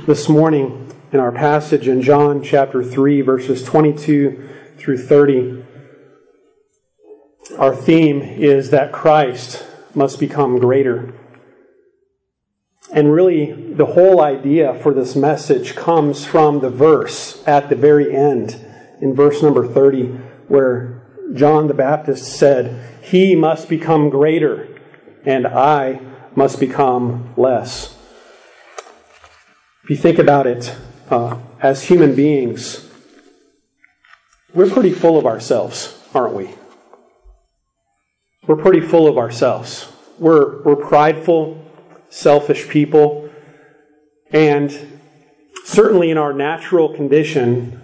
this morning in our passage in John chapter 3, verses 22 through 30. Our theme is that Christ must become greater. And really, the whole idea for this message comes from the verse at the very end, in verse number 30, where John the Baptist said, "He must become greater, and I must become less." If you think about it, as human beings, we're pretty full of ourselves, aren't we? We're pretty full of ourselves. We're prideful, selfish people, and certainly in our natural condition,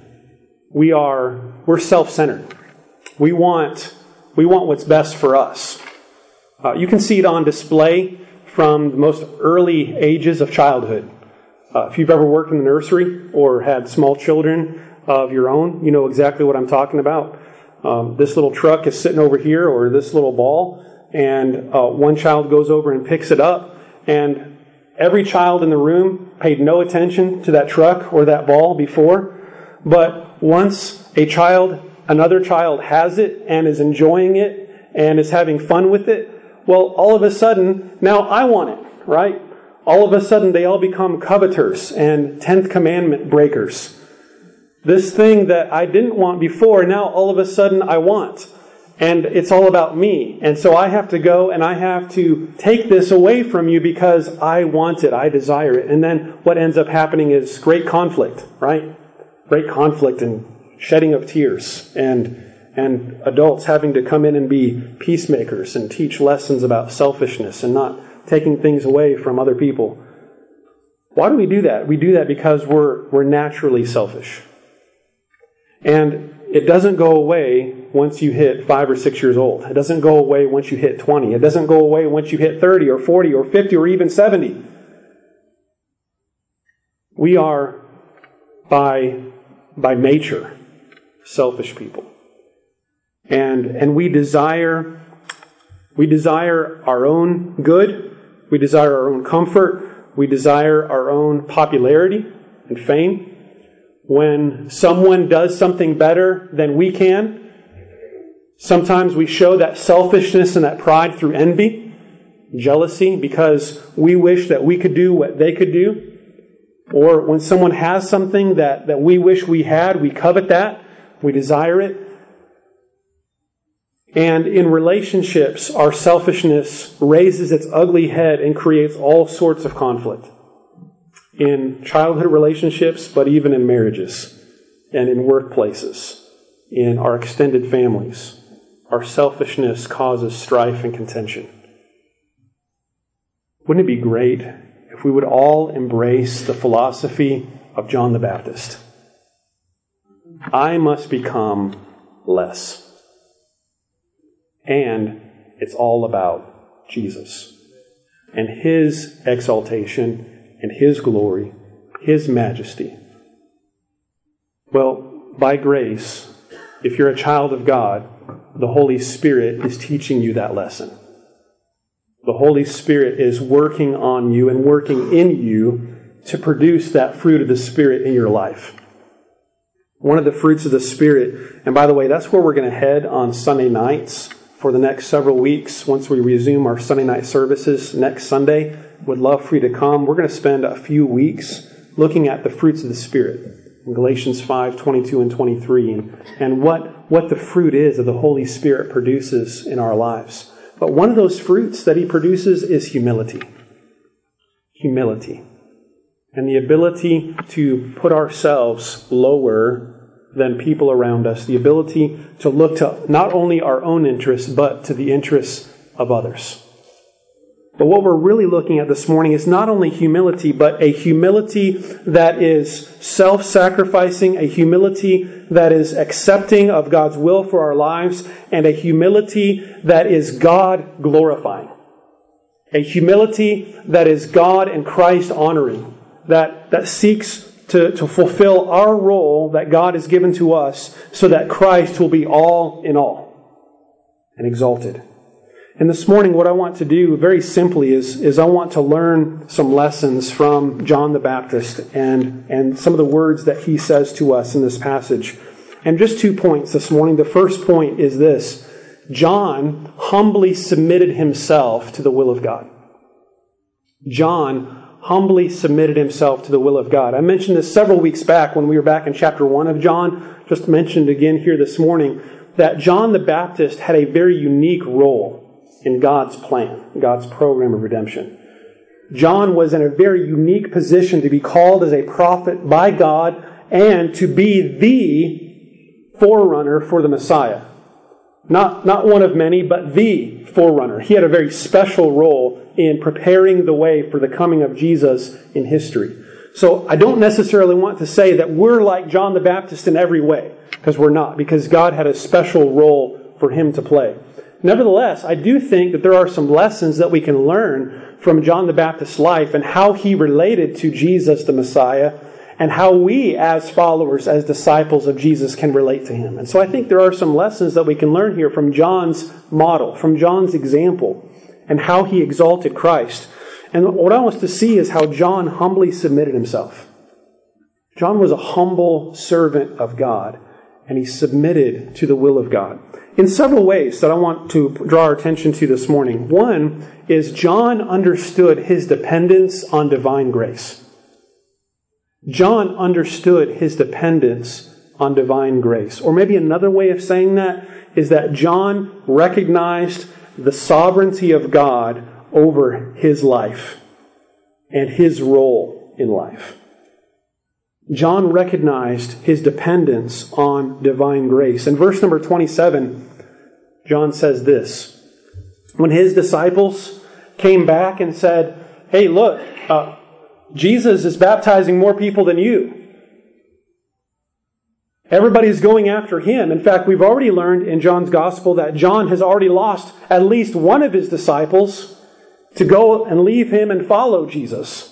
we're self-centered. We want what's best for us. You can see it on display from the most early ages of childhood. If you've ever worked in the nursery or had small children of your own, you know exactly what I'm talking about. This little truck is sitting over here, or this little ball, and one child goes over and picks it up, and every child in the room paid no attention to that truck or that ball before. But once another child has it and is enjoying it and is having fun with it, well, all of a sudden, now I want it, right? All of a sudden, they all become coveters and 10th commandment breakers. This thing that I didn't want before, now all of a sudden I want. And it's all about me. And so I have to go and I have to take this away from you because I want it, I desire it. And then what ends up happening is great conflict, right? Great conflict and shedding of tears. And adults having to come in and be peacemakers and teach lessons about selfishness and not taking things away from other people. Why do we do that? We do that because we're naturally selfish. And it doesn't go away once you hit 5 or 6 years old. It doesn't go away once you hit 20. It doesn't go away once you hit 30 or 40 or 50 or even 70. We are, by nature, selfish people. And we desire our own good. We desire our own comfort. We desire our own popularity and fame. When someone does something better than we can, sometimes we show that selfishness and that pride through envy, jealousy, because we wish that we could do what they could do. Or when someone has something that we wish we had, we covet that, we desire it. And in relationships, our selfishness raises its ugly head and creates all sorts of conflict. In childhood relationships, but even in marriages and in workplaces, in our extended families, our selfishness causes strife and contention. Wouldn't it be great if we would all embrace the philosophy of John the Baptist? I must become less. And it's all about Jesus and His exaltation and His glory, His majesty. Well, by grace, if you're a child of God, the Holy Spirit is teaching you that lesson. The Holy Spirit is working on you and working in you to produce that fruit of the Spirit in your life. One of the fruits of the Spirit, and by the way, that's where we're going to head on Sunday nights for the next several weeks once we resume our Sunday night services next Sunday. Would love for you to come. We're going to spend a few weeks looking at the fruits of the Spirit in Galatians 5:22 and 23, and what the fruit is that the Holy Spirit produces in our lives. But one of those fruits that He produces is humility. Humility. And the ability to put ourselves lower than people around us. The ability to look to not only our own interests, but to the interests of others. But what we're really looking at this morning is not only humility, but a humility that is self-sacrificing, a humility that is accepting of God's will for our lives, and a humility that is God glorifying. A humility that is God and Christ honoring, that seeks to fulfill our role that God has given to us so that Christ will be all in all and exalted. And this morning, what I want to do very simply is I want to learn some lessons from John the Baptist and some of the words that he says to us in this passage. And just 2 points this morning. The first point is this: John humbly submitted himself to the will of God. John humbly submitted himself to the will of God. I mentioned this several weeks back when we were back in chapter 1 of John. Just mentioned again here this morning that John the Baptist had a very unique role in God's plan, God's program of redemption. John was in a very unique position to be called as a prophet by God and to be the forerunner for the Messiah. Not one of many, but the forerunner. He had a very special role in preparing the way for the coming of Jesus in history. So I don't necessarily want to say that we're like John the Baptist in every way, because we're not, because God had a special role for him to play. Nevertheless, I do think that there are some lessons that we can learn from John the Baptist's life and how he related to Jesus the Messiah and how we as followers, as disciples of Jesus, can relate to him. And so I think there are some lessons that we can learn here from John's model, from John's example, and how he exalted Christ. And what I want us to see is how John humbly submitted himself. John was a humble servant of God, and he submitted to the will of God in several ways that I want to draw our attention to this morning. One is John understood his dependence on divine grace. John understood his dependence on divine grace. Or maybe another way of saying that is that John recognized the sovereignty of God over his life and his role in life. John recognized his dependence on divine grace. In verse number 27, John says this: when his disciples came back and said, "Hey, look, Jesus is baptizing more people than you. Everybody's going after him." In fact, we've already learned in John's gospel that John has already lost at least one of his disciples to go and leave him and follow Jesus.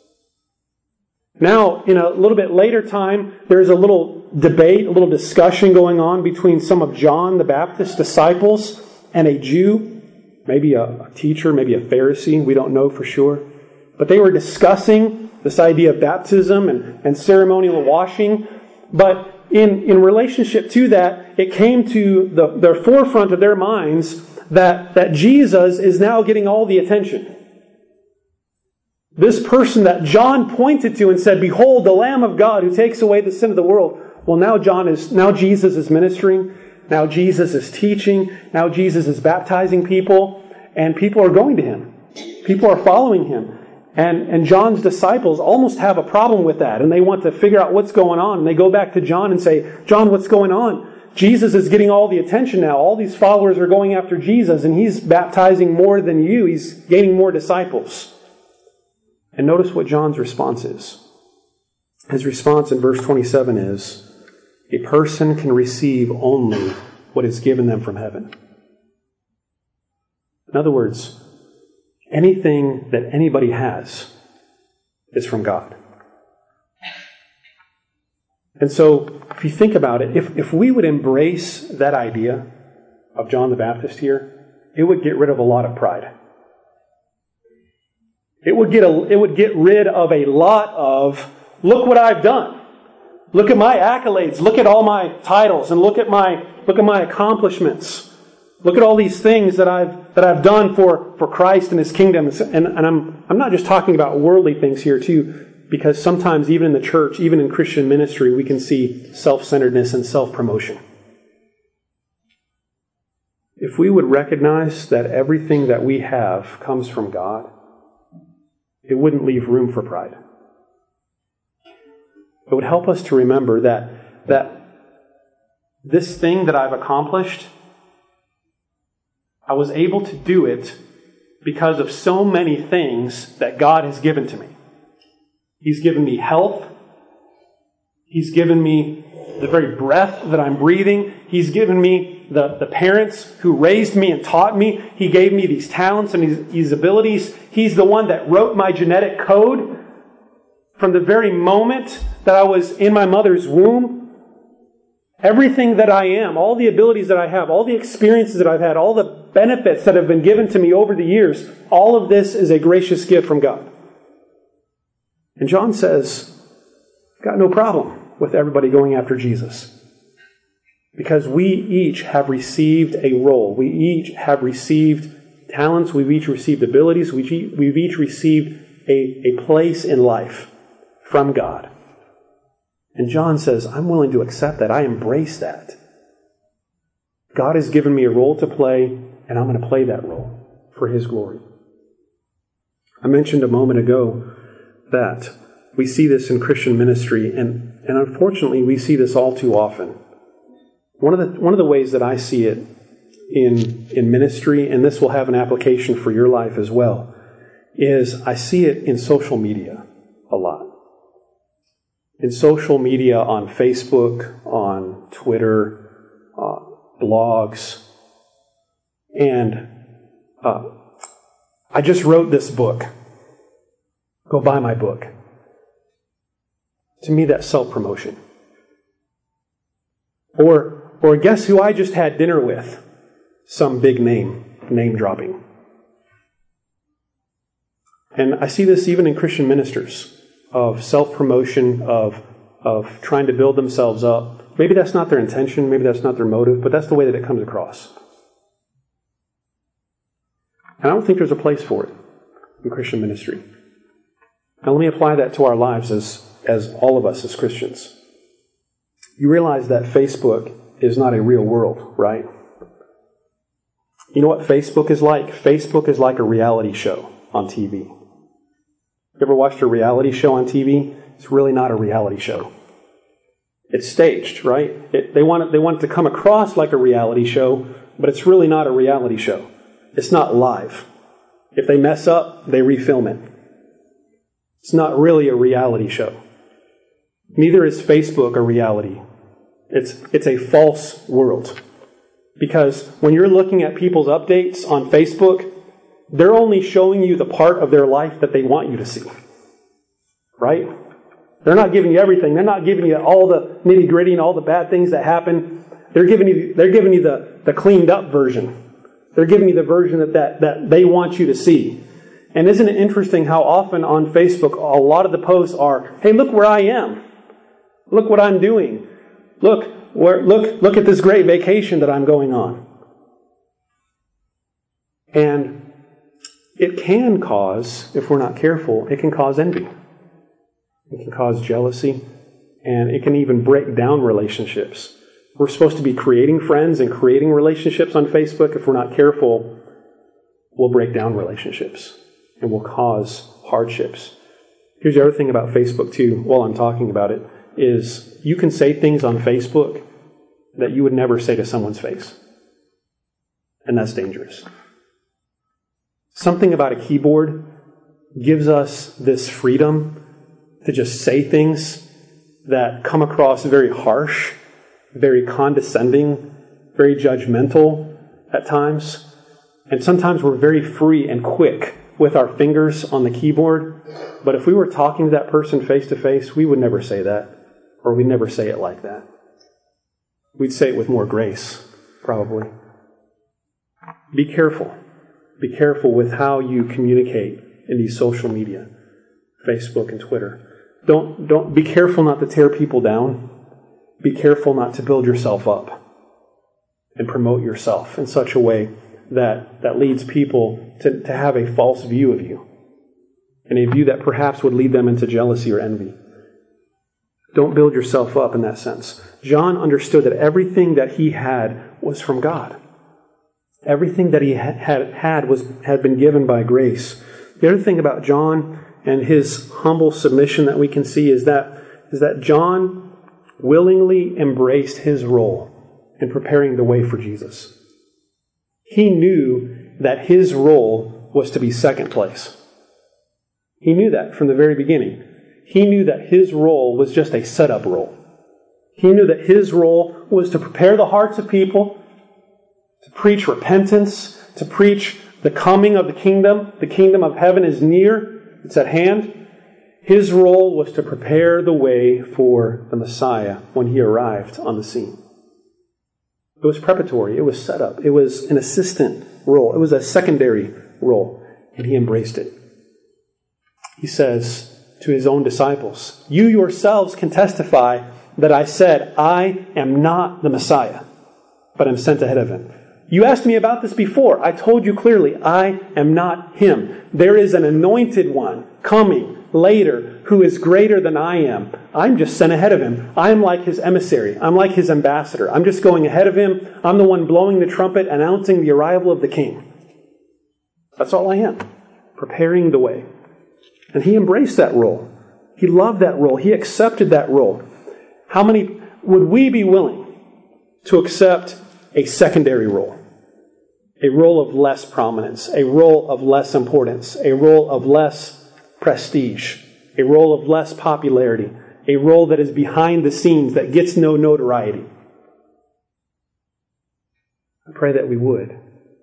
Now, in a little bit later time, there's a little debate, a little discussion going on between some of John the Baptist's disciples and a Jew, maybe a teacher, maybe a Pharisee, we don't know for sure. But they were discussing this idea of baptism and ceremonial washing. But in relationship to that, it came to the forefront of their minds that Jesus is now getting all the attention. This person that John pointed to and said, "Behold, the Lamb of God who takes away the sin of the world." Well, now Jesus is ministering. Now Jesus is teaching. Now Jesus is baptizing people. And people are going to him. People are following him. And John's disciples almost have a problem with that. And they want to figure out what's going on. And they go back to John and say, "John, what's going on? Jesus is getting all the attention now. All these followers are going after Jesus. And he's baptizing more than you. He's gaining more disciples." And notice what John's response is. His response in verse 27 is, "A person can receive only what is given them from heaven." In other words, anything that anybody has is from God. And so, if you think about it, if we would embrace that idea of John the Baptist here, it would get rid of a lot of pride. It would get rid of a lot of, "Look what I've done. Look at my accolades. Look at all my titles, and look at my accomplishments. Look at all these things that I've done for Christ and His kingdom." And I'm not just talking about worldly things here too, because sometimes even in the church, even in Christian ministry, we can see self-centeredness and self-promotion. If we would recognize that everything that we have comes from God, it wouldn't leave room for pride. It would help us to remember that this thing that I've accomplished, I was able to do it because of so many things that God has given to me. He's given me health. He's given me the very breath that I'm breathing. He's given me the parents who raised me and taught me. He gave me these talents and these abilities. He's the one that wrote my genetic code from the very moment that I was in my mother's womb. Everything that I am, all the abilities that I have, all the experiences that I've had, all the benefits that have been given to me over the years, all of this is a gracious gift from God. And John says, got no problem with everybody going after Jesus. Because we each have received a role. We each have received talents. We've each received abilities. We've each received a place in life from God. And John says, I'm willing to accept that. I embrace that. God has given me a role to play, and I'm going to play that role for His glory. I mentioned a moment ago that we see this in Christian ministry, and unfortunately we see this all too often. One of the ways that I see it in ministry, and this will have an application for your life as well, is I see it in social media a lot. In social media, on Facebook, on Twitter, blogs. And I just wrote this book. Go buy my book. To me, that's self-promotion. Or guess who I just had dinner with? Some big name dropping. And I see this even in Christian ministers, of self-promotion, of trying to build themselves up. Maybe that's not their intention, maybe that's not their motive, but that's the way that it comes across. And I don't think there's a place for it in Christian ministry. Now let me apply that to our lives as all of us as Christians. You realize that Facebook is not a real world, right? You know what Facebook is like? Facebook is like a reality show on TV. You ever watched a reality show on TV? It's really not a reality show. It's staged, right? They want it to come across like a reality show, but it's really not a reality show. It's not live. If they mess up, they refilm it. It's not really a reality show. Neither is Facebook a reality. It's a false world. Because when you're looking at people's updates on Facebook, they're only showing you the part of their life that they want you to see. Right? They're not giving you everything. They're not giving you all the nitty-gritty and all the bad things that happen. They're giving you the cleaned up version. They're giving you the version that they want you to see. And isn't it interesting how often on Facebook a lot of the posts are, hey, look where I am. Look what I'm doing. Look at this great vacation that I'm going on. And it can cause, if we're not careful, it can cause envy. It can cause jealousy. And it can even break down relationships. We're supposed to be creating friends and creating relationships on Facebook. If we're not careful, we'll break down relationships. And will cause hardships. Here's the other thing about Facebook too, while I'm talking about it, is you can say things on Facebook that you would never say to someone's face. And that's dangerous. Something about a keyboard gives us this freedom to just say things that come across very harsh, very condescending, very judgmental at times. And sometimes we're very free and quick with our fingers on the keyboard. But if we were talking to that person face to face, we would never say that. Or we'd never say it like that. We'd say it with more grace, probably. Be careful. Be careful with how you communicate in these social media, Facebook and Twitter. Don't be careful not to tear people down. Be careful not to build yourself up and promote yourself in such a way that leads people to have a false view of you. And a view that perhaps would lead them into jealousy or envy. Don't build yourself up in that sense. John understood that everything that he had was from God. Everything that he had been given by grace. The other thing about John and his humble submission that we can see is that John willingly embraced his role in preparing the way for Jesus. He knew that his role was to be second place. He knew that from the very beginning. He knew that his role was just a setup role. He knew that his role was to prepare the hearts of people, to preach repentance, to preach the coming of the kingdom. The kingdom of heaven is near. It's at hand. His role was to prepare the way for the Messiah when he arrived on the scene. It was preparatory. It was set up. It was an assistant role. It was a secondary role. And he embraced it. He says to his own disciples, "You yourselves can testify that I said, I am not the Messiah, but I'm sent ahead of him. You asked me about this before. I told you clearly, I am not him. There is an anointed one coming later who is greater than I am. I'm just sent ahead of him. I'm like his emissary. I'm like his ambassador. I'm just going ahead of him. I'm the one blowing the trumpet, announcing the arrival of the king. That's all I am, preparing the way." And he embraced that role. He loved that role. He accepted that role. How many would we be willing to accept a secondary role? A role of less prominence, a role of less importance, a role of less prestige, a role of less popularity, a role that is behind the scenes, that gets no notoriety. I pray that we would.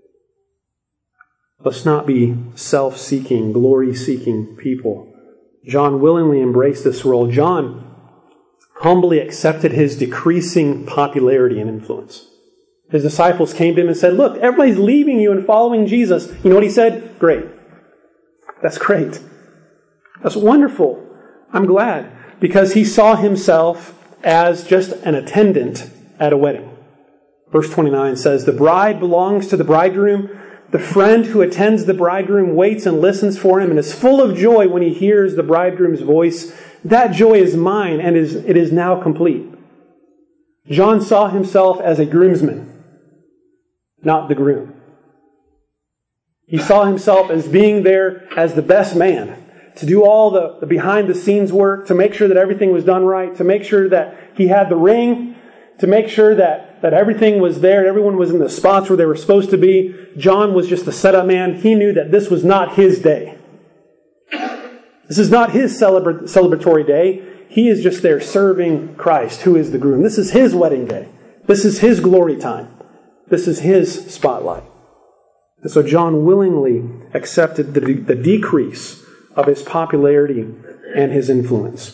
Let's not be self-seeking, glory-seeking people. John willingly embraced this role. John humbly accepted his decreasing popularity and influence. His disciples came to him and said, "Look, everybody's leaving you and following Jesus." You know what he said? "Great. That's great. That's wonderful. I'm glad." Because he saw himself as just an attendant at a wedding. Verse 29 says, "The bride belongs to the bridegroom. The friend who attends the bridegroom waits and listens for him and is full of joy when he hears the bridegroom's voice. That joy is mine, and it is now complete." John saw himself as a groomsman, not the groom. He saw himself as being there as the best man, to do all the behind-the-scenes work, to make sure that everything was done right, to make sure that he had the ring, to make sure that everything was there, everyone was in the spots where they were supposed to be. John was just the setup man. He knew that this was not his day. This is not his celebratory day. He is just there serving Christ, who is the groom. This is his wedding day. This is his glory time. This is his spotlight. And so John willingly accepted the decrease of his popularity and his influence.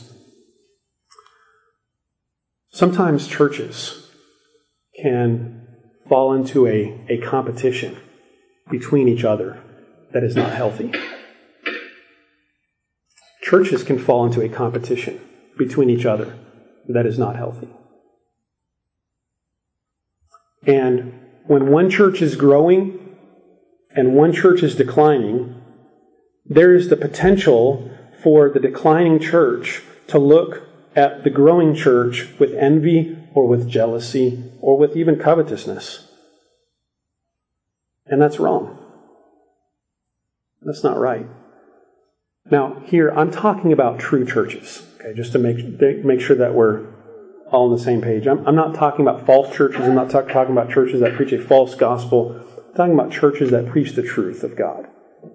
Sometimes churches can fall into a competition between each other that is not healthy. Churches can fall into a competition between each other that is not healthy. And when one church is growing and one church is declining, there is the potential for the declining church to look at the growing church with envy or with jealousy or with even covetousness. And that's wrong. That's not right. Now, here, I'm talking about true churches, okay, just to make sure that we're all on the same page. I'm not talking about false churches. I'm not talking about churches that preach a false gospel. I'm talking about churches that preach the truth of God.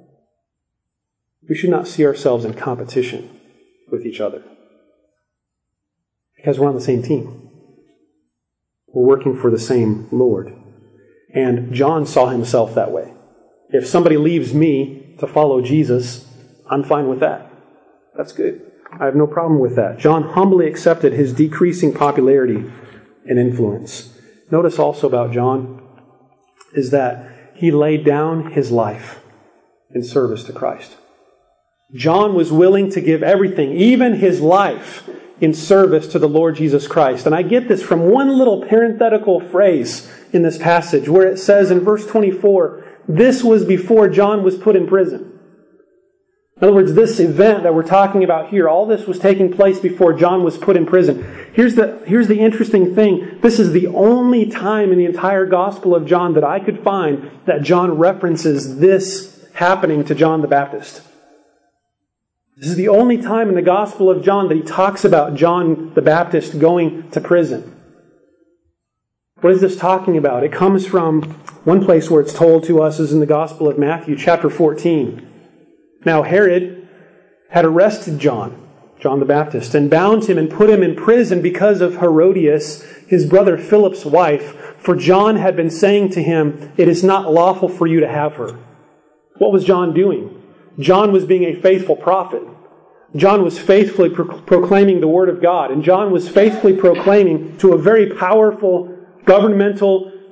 We should not see ourselves in competition with each other, because we're on the same team. We're working for the same Lord. And John saw himself that way. If somebody leaves me to follow Jesus, I'm fine with that. That's good. I have no problem with that. John humbly accepted his decreasing popularity and influence. Notice also about John is that he laid down his life in service to Christ. John was willing to give everything, even his life, in service to the Lord Jesus Christ. And I get this from one little parenthetical phrase in this passage where it says in verse 24, this was before John was put in prison. In other words, this event that we're talking about here, all this was taking place before John was put in prison. Here's the interesting thing. This is the only time in the entire Gospel of John that I could find that John references this happening to John the Baptist. This is the only time in the Gospel of John that he talks about John the Baptist going to prison. What is this talking about? It comes from one place where it's told to us is in the Gospel of Matthew, chapter 14. Now Herod had arrested John the Baptist, and bound him and put him in prison because of Herodias, his brother Philip's wife, for John had been saying to him, "It is not lawful for you to have her." What was John doing? John was being a faithful prophet. John was faithfully proclaiming the Word of God, and John was faithfully proclaiming to a very powerful governmental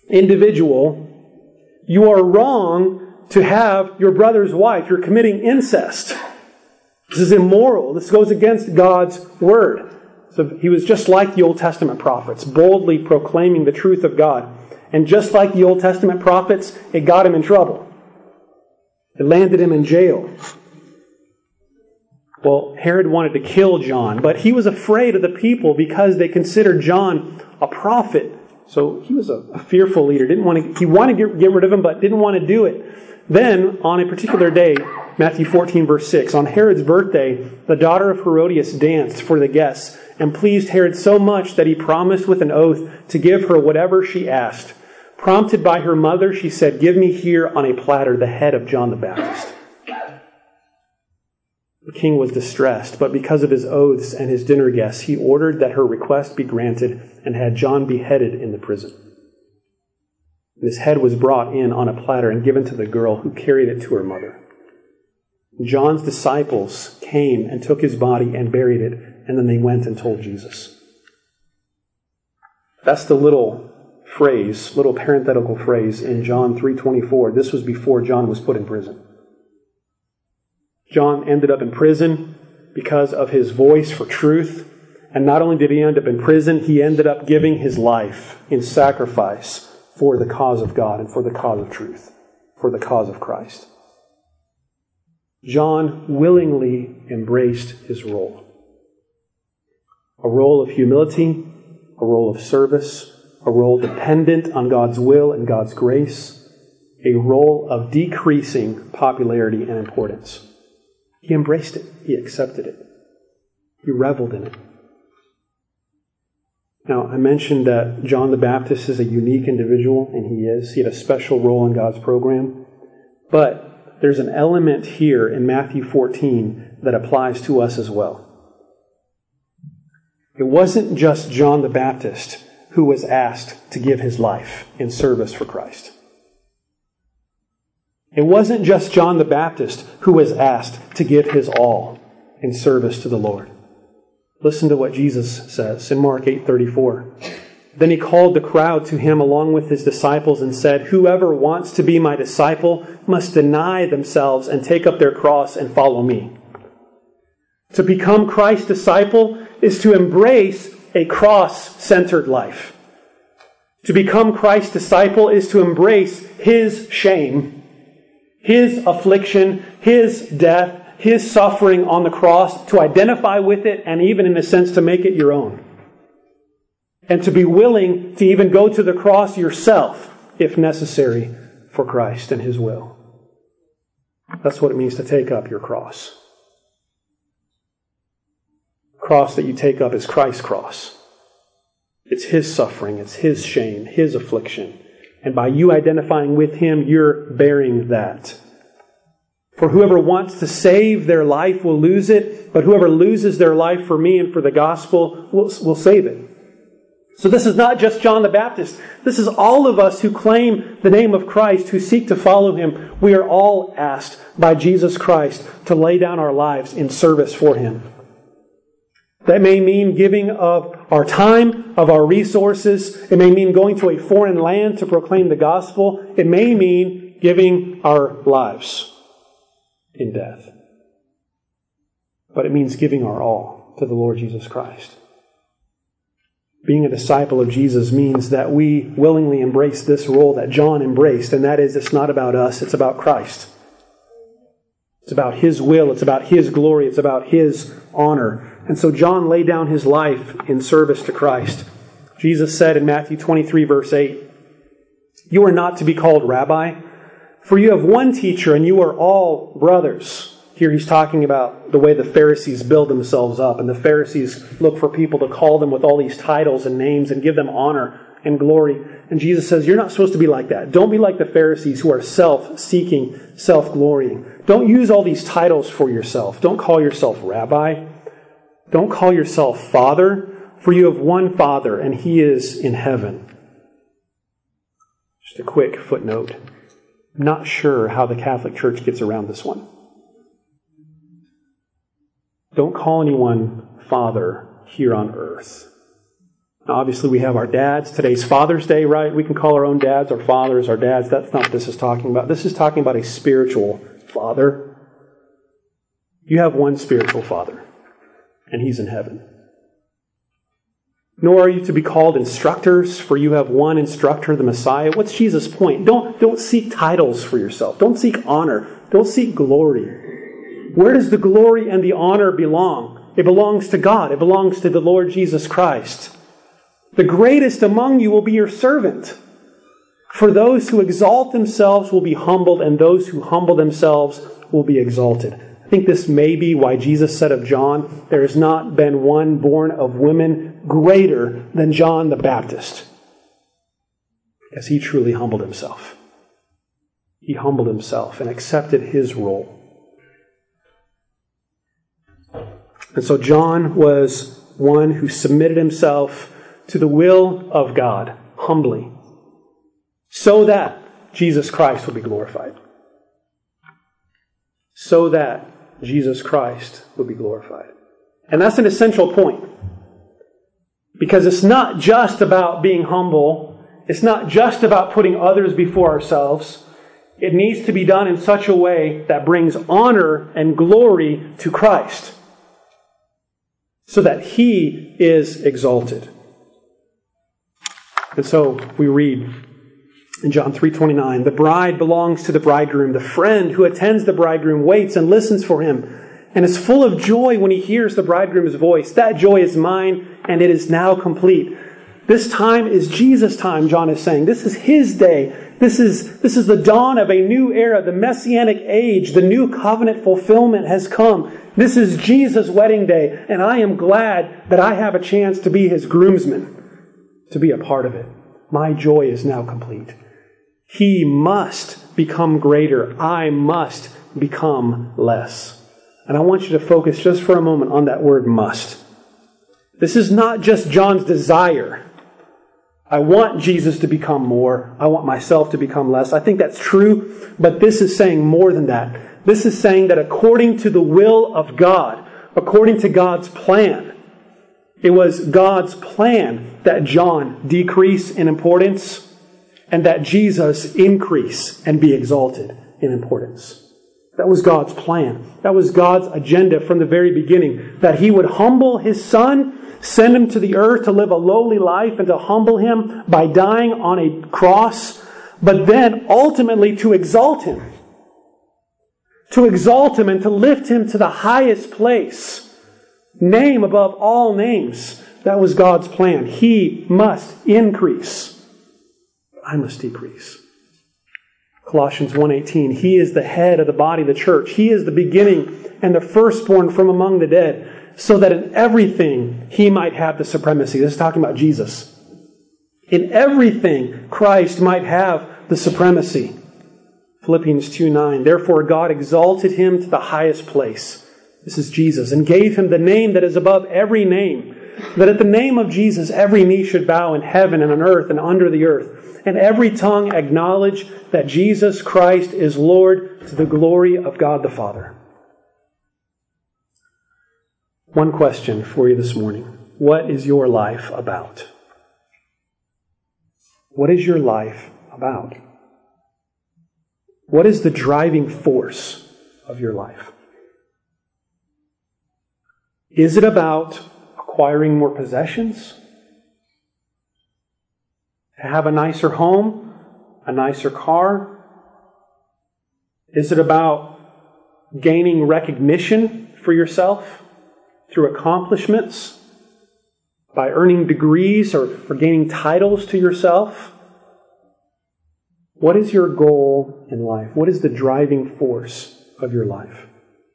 individual, you are wrong to have your brother's wife. You're committing incest. This is immoral. This goes against God's word. So he was just like the Old Testament prophets, boldly proclaiming the truth of God. And just like the Old Testament prophets, it got him in trouble. It landed him in jail. Well, Herod wanted to kill John, but he was afraid of the people because they considered John a prophet. So he was a fearful leader. He wanted to get rid of him, but didn't want to do it. Then, on a particular day, Matthew 14, verse 6, on Herod's birthday, the daughter of Herodias danced for the guests and pleased Herod so much that he promised with an oath to give her whatever she asked. Prompted by her mother, she said, "Give me here on a platter the head of John the Baptist." The king was distressed, but because of his oaths and his dinner guests, he ordered that her request be granted and had John beheaded in the prison. His head was brought in on a platter and given to the girl, who carried it to her mother. John's disciples came and took his body and buried it, and then they went and told Jesus. That's the little parenthetical phrase in John 3:24. This was before John was put in prison. John ended up in prison because of his voice for truth. And not only did he end up in prison, he ended up giving his life in sacrifice for the cause of God and for the cause of truth, for the cause of Christ. John willingly embraced his role. A role of humility, a role of service, a role dependent on God's will and God's grace, a role of decreasing popularity and importance. He embraced it. He accepted it. He reveled in it. Now, I mentioned that John the Baptist is a unique individual, and he is. He had a special role in God's program. But there's an element here in Matthew 14 that applies to us as well. It wasn't just John the Baptist who was asked to give his life in service for Christ. It wasn't just John the Baptist who was asked to give his all in service to the Lord. Listen to what Jesus says in Mark 8:34. Then he called the crowd to him along with his disciples and said, "Whoever wants to be my disciple must deny themselves and take up their cross and follow me." To become Christ's disciple is to embrace a cross-centered life. To become Christ's disciple is to embrace his shame, his affliction, his death, his suffering on the cross, to identify with it, and even in a sense to make it your own. And to be willing to even go to the cross yourself, if necessary, for Christ and his will. That's what it means to take up your cross. The cross that you take up is Christ's cross. It's his suffering, it's his shame, his affliction. And by you identifying with him, you're bearing that. For whoever wants to save their life will lose it, but whoever loses their life for me and for the gospel will save it. So this is not just John the Baptist. This is all of us who claim the name of Christ, who seek to follow him. We are all asked by Jesus Christ to lay down our lives in service for him. That may mean giving of our time, of our resources. It may mean going to a foreign land to proclaim the gospel. It may mean giving our lives in death. But it means giving our all to the Lord Jesus Christ. Being a disciple of Jesus means that we willingly embrace this role that John embraced, and that is, it's not about us, it's about Christ. It's about his will, it's about his glory, it's about his honor. And so John laid down his life in service to Christ. Jesus said in Matthew 23, verse 8, "You are not to be called rabbi, for you have one teacher and you are all brothers." Here he's talking about the way the Pharisees build themselves up. And the Pharisees look for people to call them with all these titles and names and give them honor and glory. And Jesus says, you're not supposed to be like that. Don't be like the Pharisees who are self-seeking, self-glorying. Don't use all these titles for yourself. Don't call yourself rabbi. Don't call yourself father, for you have one Father, and he is in heaven. Just a quick footnote. Not sure how the Catholic Church gets around this one. Don't call anyone Father here on earth Now, obviously, we have our dads. Today's Father's Day, right? We can call our own dads our fathers, our dads. That's not what this is talking about. This is talking about a spiritual father. You have one spiritual father, and He's in heaven. Nor are you to be called instructors, for you have one instructor, the Messiah. What's Jesus' point? Don't seek titles for yourself. Don't seek honor. Don't seek glory. Where does the glory and the honor belong? It belongs to God. It belongs to the Lord Jesus Christ. The greatest among you will be your servant. For those who exalt themselves will be humbled, and those who humble themselves will be exalted. I think this may be why Jesus said of John, there has not been one born of women greater than John the Baptist. Because he truly humbled himself. He humbled himself and accepted his role. And so John was one who submitted himself to the will of God humbly, so that Jesus Christ would be glorified. So that Jesus Christ would be glorified. And that's an essential point. Because it's not just about being humble. It's not just about putting others before ourselves. It needs to be done in such a way that brings honor and glory to Christ, so that He is exalted. And so we read in John 3:29, the bride belongs to the bridegroom. The friend who attends the bridegroom waits and listens for him and is full of joy when he hears the bridegroom's voice. That joy is mine, and it is now complete. This time is Jesus' time, John is saying. This is His day. This is the dawn of a new era, the Messianic age. The new covenant fulfillment has come. This is Jesus' wedding day, and I am glad that I have a chance to be His groomsman, to be a part of it. My joy is now complete. He must become greater. I must become less. And I want you to focus just for a moment on that word must. This is not just John's desire. I want Jesus to become more. I want myself to become less. I think that's true, but this is saying more than that. This is saying that according to the will of God, according to God's plan, it was God's plan that John decrease in importance and that Jesus increase and be exalted in importance. That was God's plan. That was God's agenda from the very beginning. That He would humble His Son, send Him to the earth to live a lowly life and to humble Him by dying on a cross, but then ultimately to exalt Him. To exalt Him and to lift Him to the highest place. Name above all names. That was God's plan. He must increase. I must decrease. Colossians 1:18, He is the head of the body of the church. He is the beginning and the firstborn from among the dead, so that in everything He might have the supremacy. This is talking about Jesus. In everything Christ might have the supremacy. Philippians 2:9, therefore God exalted Him to the highest place. This is Jesus, and gave Him the name that is above every name, that at the name of Jesus every knee should bow in heaven and on earth and under the earth, and every tongue acknowledge that Jesus Christ is Lord, to the glory of God the Father. One question for you this morning. What is your life about? What is your life about? What is the driving force of your life? Is it about acquiring more possessions? To have a nicer home? A nicer car? Is it about gaining recognition for yourself through accomplishments? By earning degrees or gaining titles to yourself? What is your goal in life? What is the driving force of your life?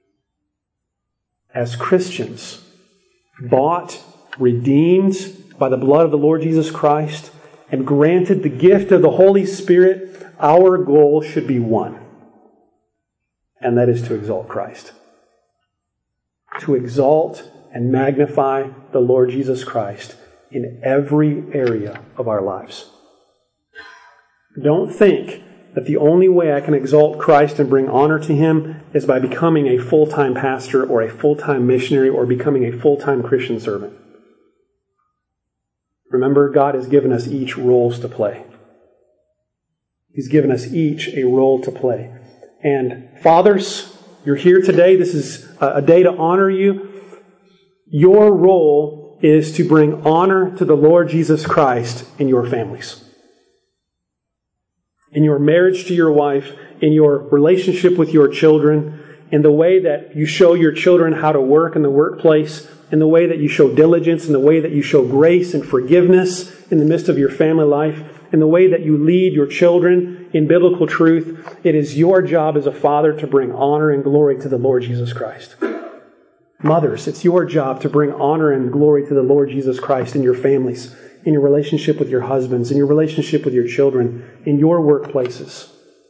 As Christians, bought, redeemed by the blood of the Lord Jesus Christ, and granted the gift of the Holy Spirit, our goal should be one. And that is to exalt Christ. To exalt and magnify the Lord Jesus Christ in every area of our lives. Don't think that the only way I can exalt Christ and bring honor to Him is by becoming a full-time pastor or a full-time missionary or becoming a full-time Christian servant. Remember, God has given us each roles to play. He's given us each a role to play. And fathers, you're here today. This is a day to honor you. Your role is to bring honor to the Lord Jesus Christ in your families. In your marriage to your wife, in your relationship with your children, in the way that you show your children how to work in the workplace, in the way that you show diligence, in the way that you show grace and forgiveness in the midst of your family life, in the way that you lead your children in biblical truth. It is your job as a father to bring honor and glory to the Lord Jesus Christ. Mothers, it's your job to bring honor and glory to the Lord Jesus Christ in your families, in your relationship with your husbands, in your relationship with your children, in your workplaces.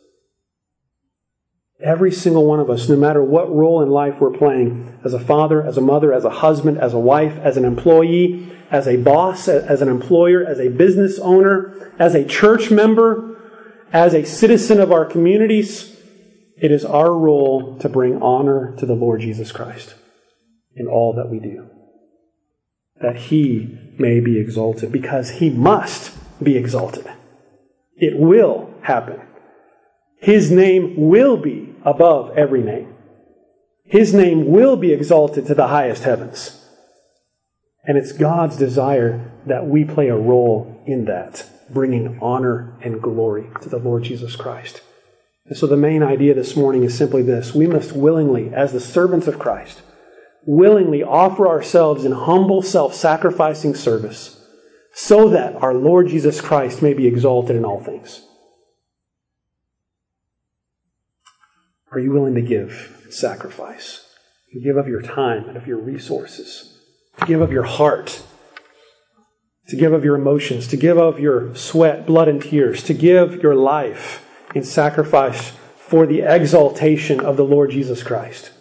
Every single one of us, no matter what role in life we're playing, as a father, as a mother, as a husband, as a wife, as an employee, as a boss, as an employer, as a business owner, as a church member, as a citizen of our communities, it is our role to bring honor to the Lord Jesus Christ in all that we do. That He may be exalted, because He must be exalted. It will happen. His name will be above every name. His name will be exalted to the highest heavens. And it's God's desire that we play a role in that, bringing honor and glory to the Lord Jesus Christ. And so the main idea this morning is simply this: we must willingly, as the servants of Christ, willingly offer ourselves in humble, self-sacrificing service so that our Lord Jesus Christ may be exalted in all things. Are you willing to give sacrifice? To give of your time and of your resources. To give of your heart. To give of your emotions. To give of your sweat, blood, and tears. To give your life in sacrifice for the exaltation of the Lord Jesus Christ.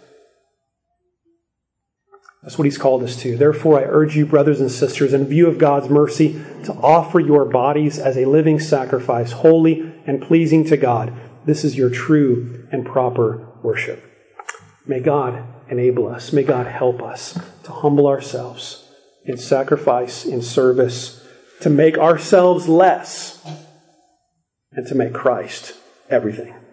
That's what He's called us to. Therefore, I urge you, brothers and sisters, in view of God's mercy, to offer your bodies as a living sacrifice, holy and pleasing to God. This is your true and proper worship. May God enable us. May God help us to humble ourselves in sacrifice, in service, to make ourselves less, and to make Christ everything.